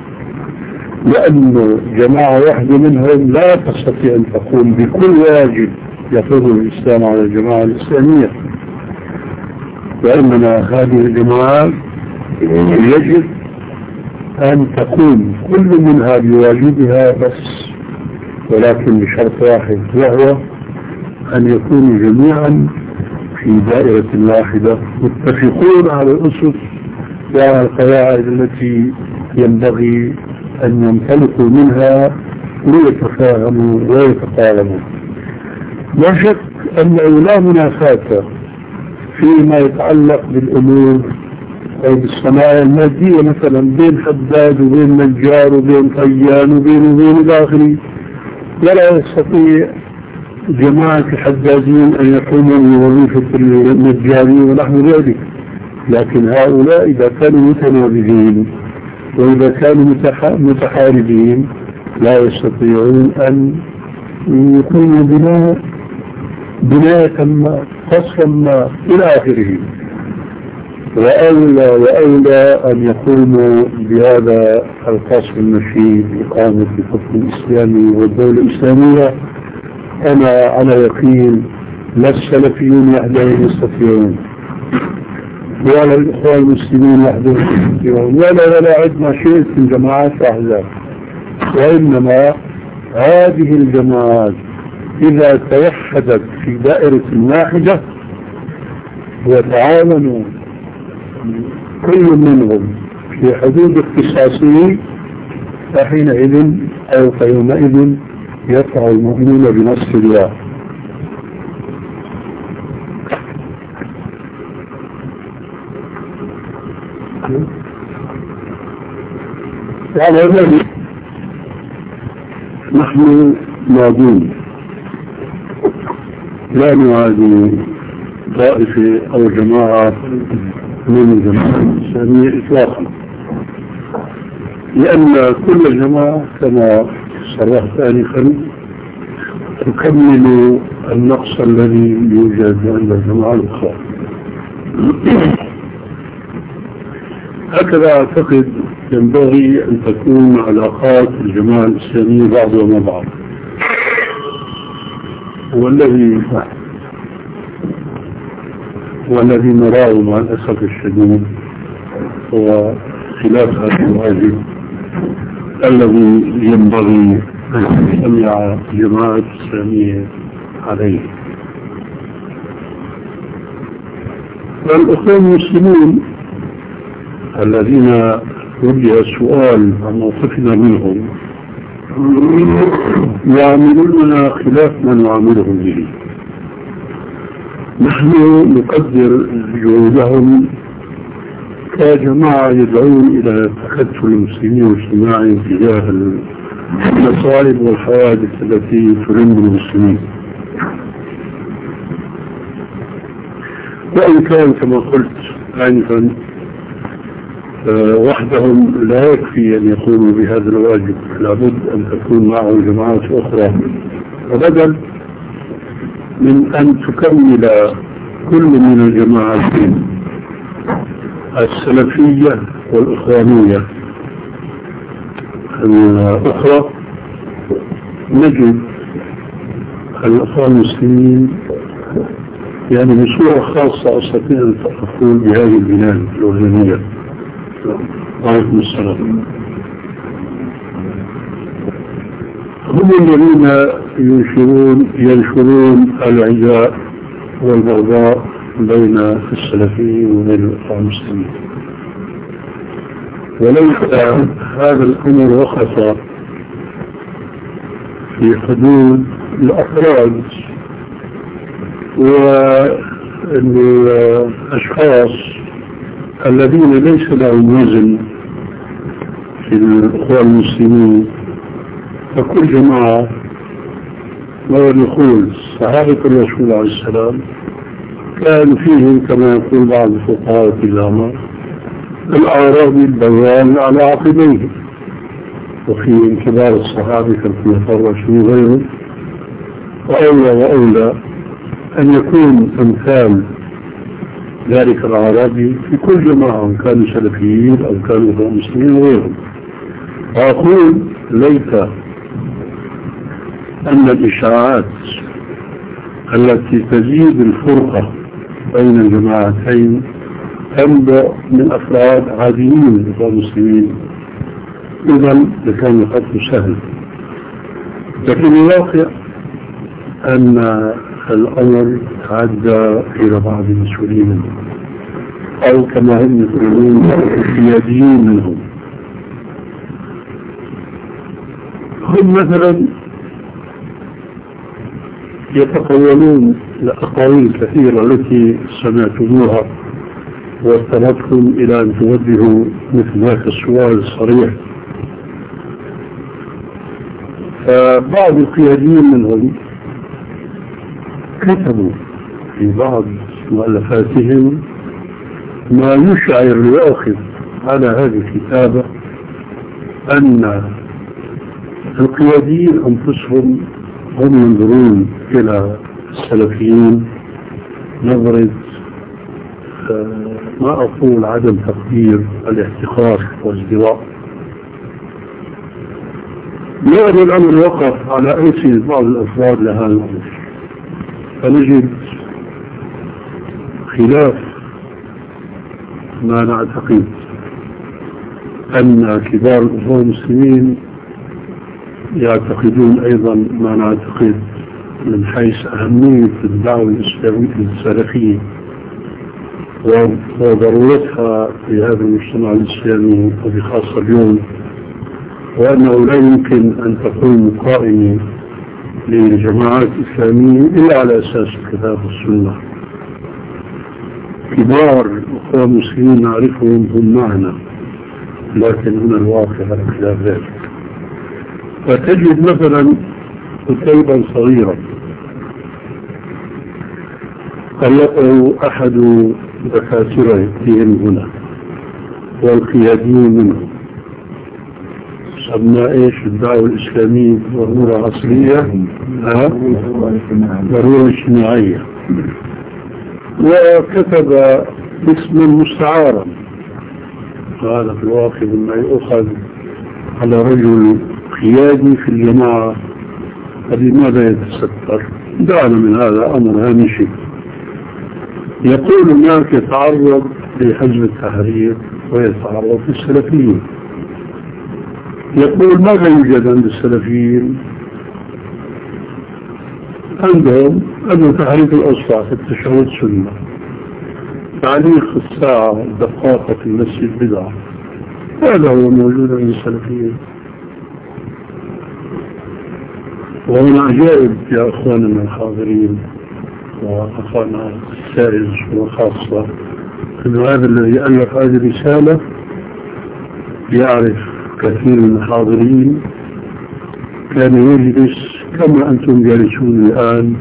لأن جماعة واحدة منهم لا تستطيع أن تقوم بكل واجب يفرض الإسلام على الجماعة الإسلامية، وإنما هذه الجماعات يجب أن تقوم كل منها بواجبها بس، ولكن بشرط واحد وهو أن يكونوا جميعا في دائرة واحدة متفقون على الأسس والقواعد التي ينبغي أن ينطلقوا منها ليتفاهموا ويتقاربوا. لا شك أن لا منافاة فيما يتعلق بالأمور أو بالصناعة المادية مثلا بين حداد وبين نجار وبين طيان وبين وبين إلى آخره. ولا يستطيع جماعة الحدادين أن يقوموا بوظيفة النجارين ونحو ذلك، لكن هؤلاء إذا كانوا متنابذين وإذا كانوا متحاربين لا يستطيعون أن يقوموا بناء بناية ما قصرا ما إلى آخره. وأولى وأولى أن يقوموا بهذا القصر النشيد إقامة الحكم الإسلامي والدولة الإسلامية. أنا على يقين لا السلفيون وحدهم يستطيعون ولا الإخوان المسلمين وحدهم يستطيعون ولا ولا عندنا شيء من جماعات وأحزاب، وإنما هذه الجماعات إذا توحدت في دائرة واحدة وتعاونوا كل منهم في حدود اختصاصه فحينئذ أو فيومئذ يطلع المؤمنون بنصر الله. وعلى ذلك نحن ماضون لا نعادي طائفة أو جماعة من الجماعات الإسلامية إطلاقا، لأن كل جماعة كما صرحت آنفا تكمل النقص الذي يوجد عند الجماعة الأخرى. هكذا أعتقد ينبغي أن تكون علاقات الجماعة الإسلامية بعضها مع بعض. والذي والذي نراه مع الأسف الشديد هو خلاف هذا الواجب الذي ينبغي أن تجتمع الجماعة الإسلامية عليه. والأخوان المسلمون الذين وجه السؤال عن موقفنا منهم يعاملوننا خلاف ما نعاملهم به. نحن نقدر جهودهم كجماعة يدعون إلى تكتل المسلمين واجتماعهم تجاه المصائب والحوادث التي تلم المسلمين، وإن كان كما قلت آنفا وحدهم لا يكفي أن يقوموا بهذا الواجب، لابد أن تكون معهم جماعات أخرى، وبدل من أن تكمل كل من الجماعات السلفية والإخوانية الأخرى نجد الإخوان المسلمين يعني بصورة خاصة أستطيع أن أقول بهذه البلاد الأردنية. وعليكم السلام. هم الذين ينشرون ينشرون العداء والبغضاء بين السلفيين وبين الإخوان المسلمين، وليس هذا الأمر وقف في حدود الأفراد والأشخاص الذين ليس لهم وزن في الإخوان المسلمين. فكل جماعة ويقول صحابة الرسول عليه السلام كان فيهم كما يقول بعض الفقهاء العلماء الأعرابي البيان على عقبيه، وفيهم كبار الصحابة كالخلفاء الراشدين وغيرهم. وأولى وأولى أن يكون أمثال ذلك الأعرابي في كل جماعة كانوا سلفيين أو كانوا مسلمين وغيرهم. وأقول ليت أن الإشاعات التي تزيد الفرقة بين الجماعتين تنبع من أفراد عاديين المسلمين، إذا لكان الخط سهل. لكن الواقع أن الأمر تعدى إلى بعض المسؤولين أو كما هم يقولون القياديين منهم. هم مثلا يتقولون الأقاويل كثيرة التي سمعتموها واضطرتكم إلى أن توجهوا مثل هذا السؤال الصريح. فبعض القياديين منهم كتبوا في بعض مؤلفاتهم ما يشعر ليأخذ على هذه الكتابة أن القياديين أنفسهم هم ينظرون إلى السلفيين نظرة ما أقول عدم تقدير، الاحتقار والازدراء. يعني الأمر وقف على ألسنة بعض الأفراد لهذا الأمر، فنجد خلاف ما نعتقد أن كبار الأخوة المسلمين يعتقدون أيضا ما نعتقد من حيث أهمية الدعوة الإسلامية السلفية وضرورتها في هذا المجتمع الإسلامي وبخاصة اليوم، وأنه لا يمكن أن تكون قائمة للجماعات الإسلامية إلا على أساس الكتاب والسنة. كبار الأخوة المسلمين نعرفهم هم معنا، لكن هنا الواقع على خلاف ذلك. فتجد مثلا كتيبا صغيرا طلقه أحد دكاترتهم هنا والقياديين منهم، سماه ايش؟ الدعوة الإسلامية ضرورة عصرية، ضرورة اجتماعية، وكتب اسما مستعارا. هذا في الواقع مما يؤخذ على رجل قيادي في الجماعة، فلماذا يتستر؟ دعنا من هذا أمر هامشي. يقول هناك يتعرض لحزب التحرير ويتعرض في السلفيين. يقول ماذا يوجد عند السلفيين؟ عندهم أن تحريك الأصبع في التشهد سنة، تعليق الساعة دقائق في المسجد بدعة، هذا هو موجود عند السلفيين. ومن عجائب يا أخواننا الحاضرين وأخواننا السائل وخاصة أن هذا الذي ألف هذه الرسالة يعرف كثير من الحاضرين، كان يجلس كما أنتم جالسون الآن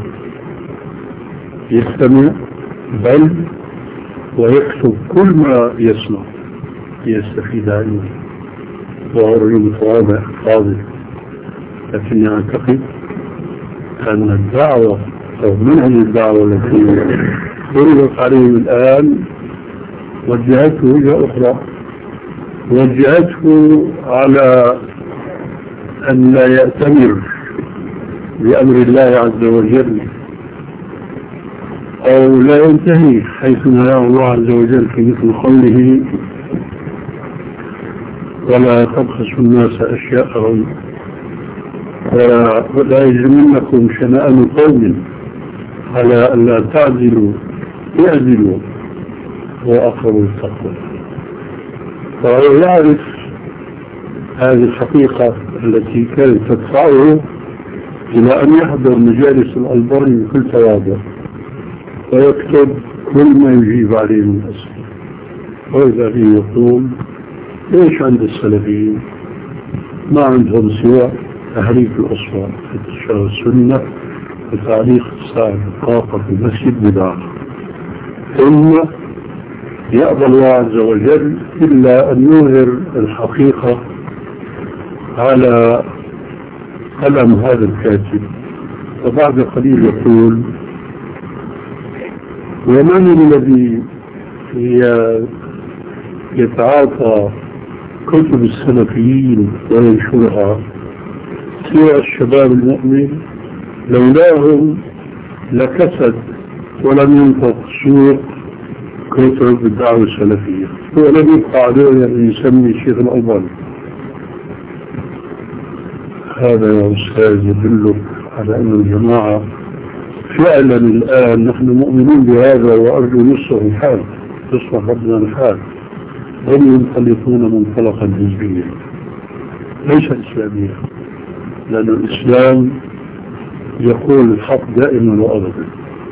يستمع بل ويكتب كل ما يسمع يستفيد عنه، وهو رجل متواضع فاضل. لكن أعتقد أن الدعوة أو منهج الدعوة التي فرضت عليهم الآن وجهته وجهة أخرى، وجهته على أن لا يأتمر بأمر الله عز وجل أو لا ينتهي حيث نهاه الله عز وجل في مثل قوله ولا تبخسوا الناس أشياءهم ولا يجرمنكم شنآن قوم على أن لا تعدلوا اعدلوا هو أقرب للتقوى. فهو يعرف هذه الحقيقة التي كانت تدفعه إلى أن يحضر مجالس الألبري بكل تواضع ويكتب كل ما يجيب عليه من أسفل. وإذا فيه يقول ليش عند السلفيين ما عندهم سوى تحريك الأصوات في التشهد السنة وتعليق الساعة الدقائق في المسجد بدعة، ثم يأبى الله عز وجل إلا أن يظهر الحقيقة على قلم هذا الكاتب. وبعد قليل يقول ومن الذي يتعاطى كتب السلفيين وينشرها سوى الشباب المؤمن؟ لولاهم لكسد ولم ينفق سوق كتب الدعوة السلفية، ولم يبقى عليه أن يسمي الشيخ الألباني. هذا يا أستاذ يدلك على أن الجماعة فعلا الآن نحن مؤمنين بهذا، وأرجو نصه الحال تصبح ربنا الحال، هم ينطلقون منطلقا حزبيا ليس إسلاميا، لأن الإسلام يقول الحق دائما وأبدا.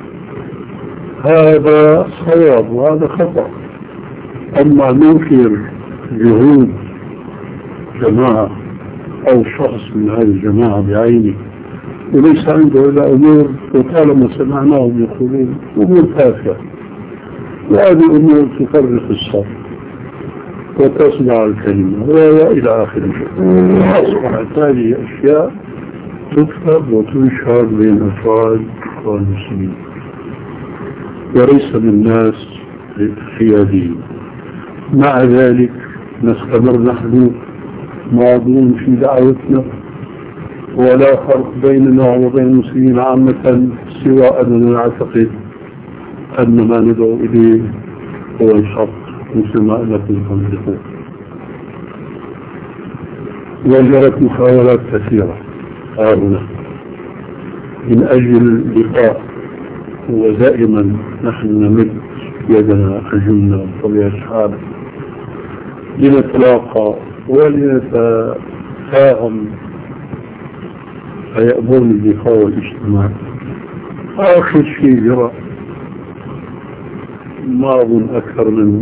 هذا صواب وهذا خطأ. أما ننكر جهود جماعة أو شخص من هذه الجماعة بعينه وليس عنده إلا أمور وطالما سمعناهم يقولون أمور تافهة، وهذه أمور تفرق الصف وتصنع الكلمة وإلى آخره، أصبحت هذه أشياء تكتب وتنشر بين أفراد والمسلمين وليس من الناس الحياديين. مع ذلك نستمر نحن ماضون في دعوتنا، ولا فرق بيننا وبين المسلمين عامة سوى أننا نعتقد أن ما ندعو إليه هو الحق مثل ما أنكم تنطقون. وجرت محاولات كثيرة هنا من أجل اللقاء، ودائما نحن نمد يدنا أجلنا بطبيعة الحال لنتلاقى ولنتفاهم فيأمرني اللقاء والاجتماع. آخر شيء جرى ما أظن أكثر من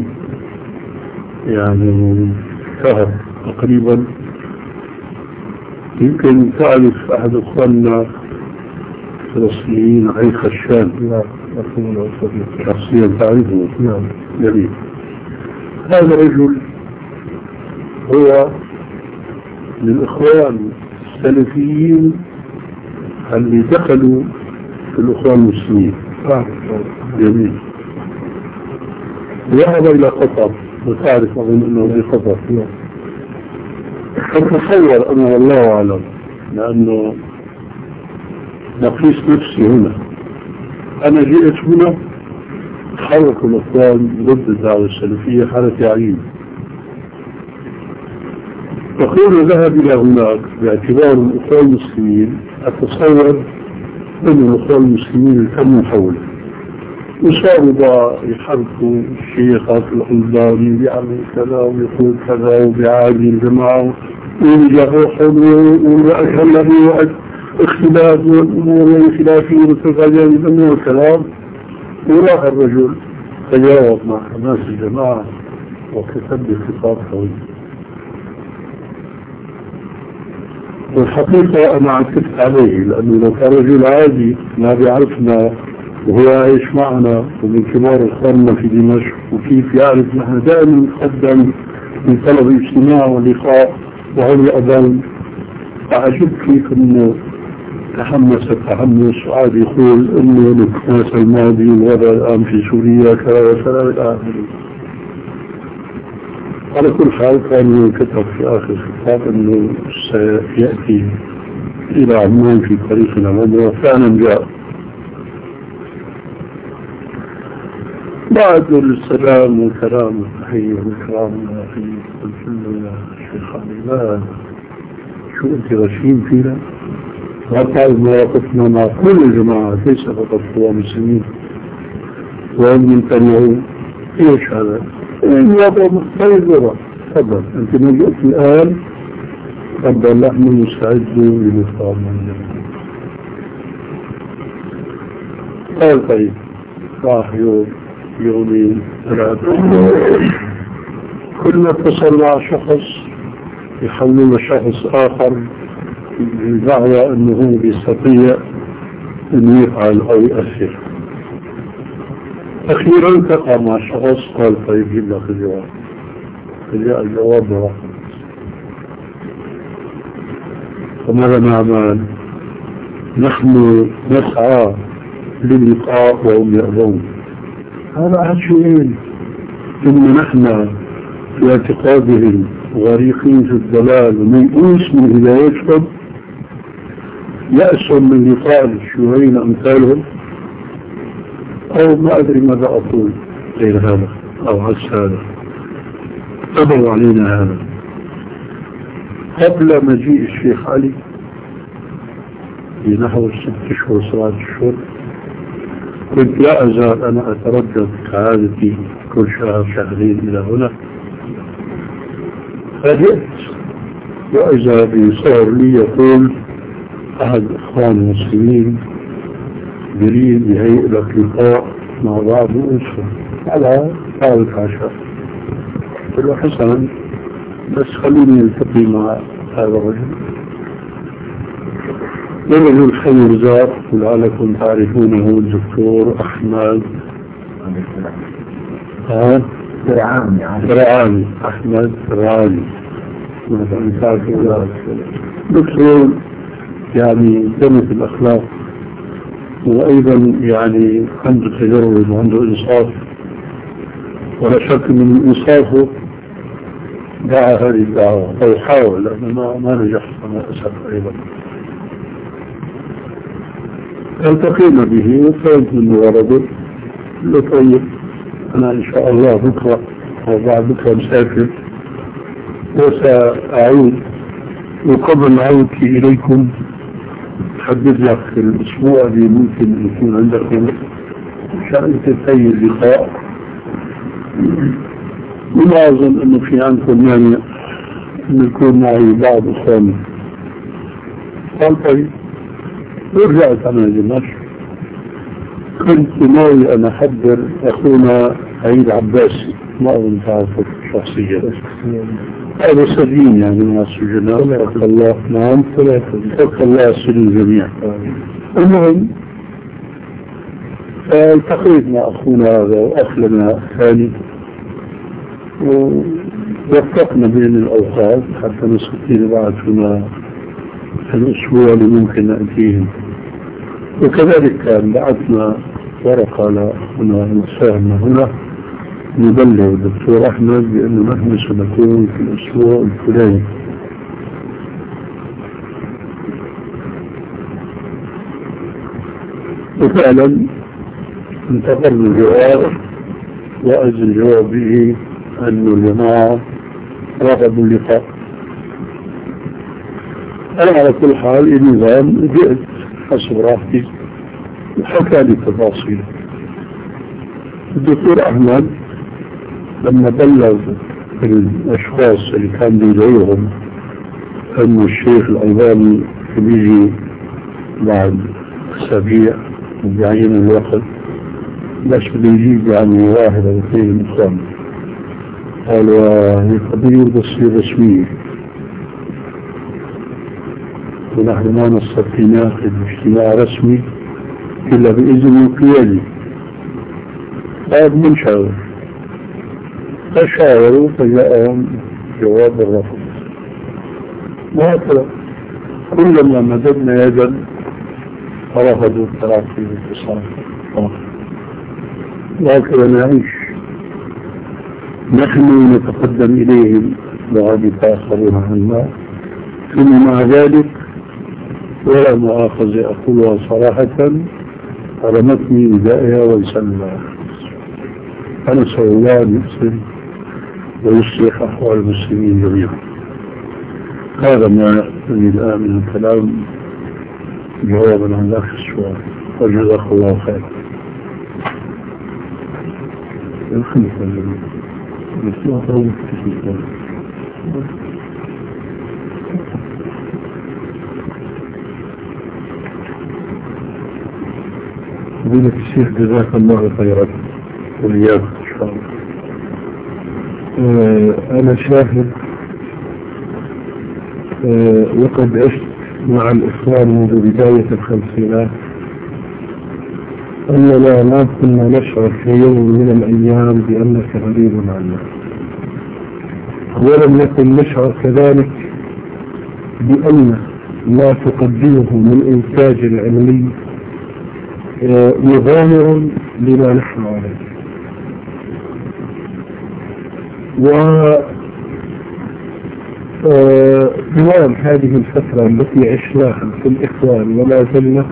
يعني شهر تقريبا، يمكن تعرف أحد أخواننا الفلسطينيين علي خشان. نعم. شخصيا تعرفه. نعم. جميل. هذا الرجل هو من الإخوان السلفيين اللي دخلوا في الإخوان المسلمين. جميل. ذهب إلى قطر، وتعرف أظن أنه في قطر. أتصور أنا والله أعلم، لأنه نقيس نفسي هنا. أنا جئت هنا تحرك الإخوان ضد الدعوة السلفية حالة تعيين، فقيل ذهب إلى هناك باعتبار الإخوان المسلمين. أتصور أن الإخوان المسلمين كانوا حوله وصاروا بقى يحركوا الشيخ الألباني بيعمل كذا ويقول كذا وبيعادي الجماعة ويجرحهم ويأكل له اختلاف والأمور الخلافية والتفاجئ يسموه الكلام. وراح الرجل تجاوب مع حماس الجماعة وكتب لي خطاب طويل. والحقيقة أنا عكفت عليه، لأنه لو كان رجل عادي ما بيعرفنا وهو عايش معنا ومن كبار إخواننا في دمشق، وكيف يعرف نحن دائما نقدم من طلب الاجتماع واللقاء وهم يأذون. أعجب كيف أنه تحمس التحمس وعاد يقول أنه الناس الماضي والوضع الآن في سوريا كذا وكذا إلى آخره. على كل حال كان كتب في آخر الخطاب أنه سيأتي إلى عمان في طريق العمر، وفعلا جاء. بعد السلام والكلام والتحية والكرام والأخي قلت له يا شيخ علي شو أنت غشيم فينا؟ ما تعرف مواقفنا مع كل الجماعة ليس فقط هو مسلمين وهم يمتنعون. ايش هذا؟ الوضع مختلف ذرة. تفضل أنت من جئت الآن، تفضل نحن مستعدون للقاء من الجماعة. قال طيب راح يوم يومين ثلاثة، كل ما اتصل مع شخص يحولنا شخص آخر بدعوى أنه بيستطيع أن يفعل أو يؤثر. أخيرا تقع مع شخص قال طيب جيب لك الجواب. جاء الجواب برقم. فماذا نعمل؟ نحن نسعى للقاء وهم يأذون. هذا أحد شيئين، ثم نحن في اعتقادهم غريقين في الضلال وميؤوس من هدايتهم، يأس من لقاء الشيوعيين أمثالهم، أو ما أدري ماذا أقول غير هذا أو عكس هذا. أبوا علينا هذا. قبل مجيء الشيخ علي بنحو ست أشهر سبعة أشهر كنت لا أزال أنا أتردد كعادتي كل شهر شهرين إلى هنا، فجئت وإذا بصور لي يقول أحد الإخوان المسلمين يريد يهيئ لك لقاء مع بعض الأسرة على طاولة عشاء. قلت له حسنا، بس خليني ألتقي مع هذا الرجل. الرجل خير زار، ولعلكم تعرفونه، الدكتور أحمد فرعاني أحمد فرعاني دكتور يعني جنة الأخلاق، وأيضا يعني عنده تجربة وعنده إنصاف، ولا شك من إنصافه دعا هذه الدعوة أو حاول، لأنه ما, ما نجح أنا أسف أيضا. التقينا به وفهمت منه غرضه. قلت له طيب أنا إن شاء الله بكرة أو بعد بكرة مسافر وسأعود، وقبل عودتي إليكم حدد لك في الأسبوع اللي ممكن يكون عندكم عشان تنتهي اللقاء، وما أظن أنه في عندكم يعني أن يكون معي بعض إخواني. قال طيب. ورجعت أنا دمشق، كنت ناوي أن أحضر أخونا عيد عباسي، ما أظن تعرفه شخصيا، هذا سجين يعني من السجناء، فك الله نعم فك الله السجن الجميع. المهم التقيت مع أخونا هذا وأخ لنا الثاني، ووفقنا بين الأوقات حتى نستطيع بعد هنا الأسبوع اللي ممكن نأتيهم. وكذلك كان بعثنا ورقة لأخونا المساهم هنا نبلغ الدكتور أحمد بأنه نحن سنكون في الأسبوع الفلاني. وفعلا انتظرنا الجواب، وأجل الجواب به أن الجماعة رغبوا اللقاء. أنا على كل حال النظام جئت حسب راحتي وحكى لي تفاصيل. الدكتور أحمد لما بلغ الأشخاص اللي كان بيدعوهم أن الشيخ الألباني بيجي بعد أسابيع وبيعين الوقت، بس بده يجيب يعني واحد أو اثنين من إخوانه، قالوا هي قضية تصير رسمية ونحن ما نستطيع ناخذ اجتماع رسمي إلا بإذن القيادي. هذا منشغل، فشاوروا فجاءهم جواب الرفض. وهكذا كلما مددنا يدا فرفضوا التراخي بالاتصال. وهكذا نعيش، نحن نتقدم إليهم وقد يتأخرون عنا، ثم مع ذلك ولا مؤاخذة أقولها صراحة رمتني بدائها ويسلمها. أنا أسأل الله أن يحسن ويصلح أحوال المسلمين جميعا. هذا ما أريد الآن من الكلام جوابا عن ذاك السؤال، وجزاك الله خير. الخليفة الجميع الإسلام فضيلة الشيخ جزاك الله خيرا وإياك إن شاء الله. آه أنا شاهد آه وقد عشت مع الإخوان منذ بداية الخمسينات أننا ما كنا نشعر في يوم من الأيام بأنك غريب عنا، ولم يكن نشعر كذلك بأن ما تقدمه من إنتاج علمي مغامر لما نحن عليه. وطوال هذه الفترة التي عشناها في الإخوان وما زلنا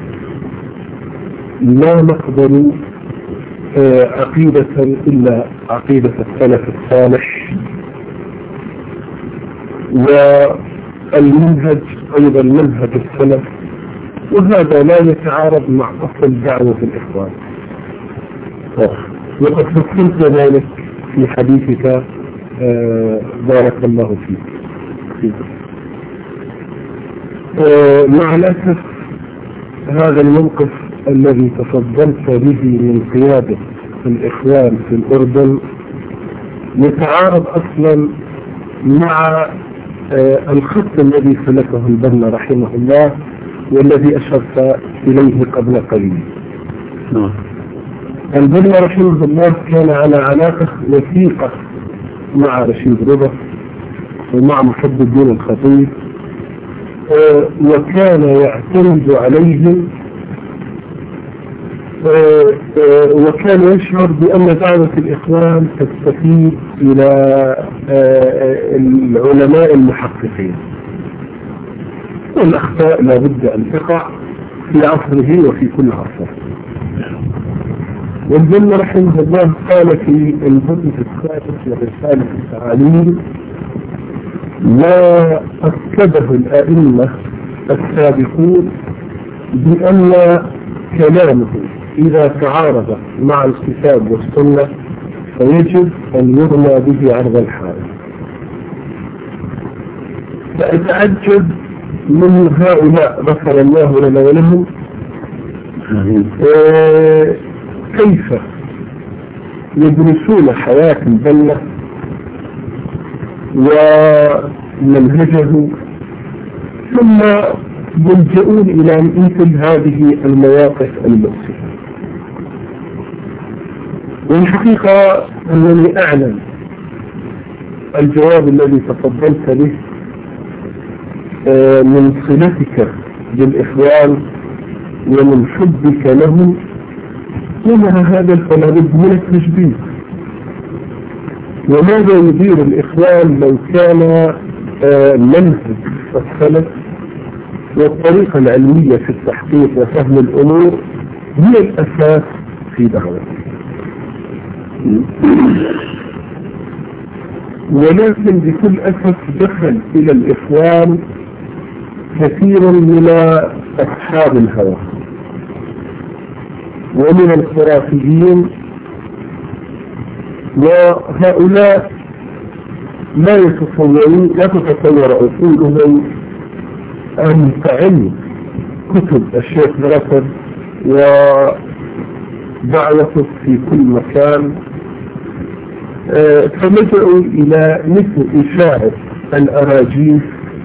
لا نقبل عقيدة إلا عقيدة السلف الصالح، والمنهج أيضا منهج السلف وهذا لا يتعارض مع أصل دعوة الإخوان. وقد فصلت ذلك في حديثك آه بارك الله فيك. آه مع الأسف هذا الموقف الذي تفضلت به من قيادة الإخوان في الأردن يتعارض أصلا مع آه الخط الذي سلكه البنا رحمه الله والذي أشرت إليه قبل قليل. البنا رحمه الله كان على علاقة وثيقة مع رشيد رضا ومع محب الدين الخطيب، آه وكان يعتمد عليهم، آه آه وكان يشعر بأن دعوة الإخوان تستفيد إلى آه العلماء المحققين، والأخطاء لا بد أن تقع في عصره وفي كل عصر. والبنا رحمه الله قال في الجزء الثالث لرسالة التعاليم: ما أكده الأئمة السابقون بأن كلامه إذا تعارض مع الكتاب والسنة فيجب أن يرمى به عرض الحائط. فأتعجب من هؤلاء غفر الله لنا ولهم آه كيف يدرسون حياة البنا ومنهجه ثم يلجؤون إلى مثل هذه المواقف المؤسفة. والحقيقة أنني أعلم الجواب الذي تفضلت به من صلتك بالإخوان ومن حبك لهم، ومع هذا فلا بد من التجديد. وماذا يدير الإخوان لو كان منهج السلف والطريقة العلمية في التحقيق وفهم الأمور هي الأساس في دعوته؟ ولكن بكل أسف دخل إلى الإخوان كثير من أصحاب الهوى ومن الخرافيين، وهؤلاء لا يتصورون لا تتصور عقولهم أن تعلم كتب الشيخ مرتب ودعوته في كل مكان، فلجأوا إلى مثل إشاعة الأراجيف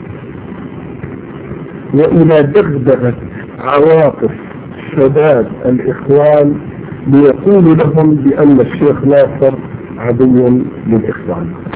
وإلى دغدغة عواطف شباب الإخوان ليقولوا لهم بأن الشيخ ناصر عدو للإخوان.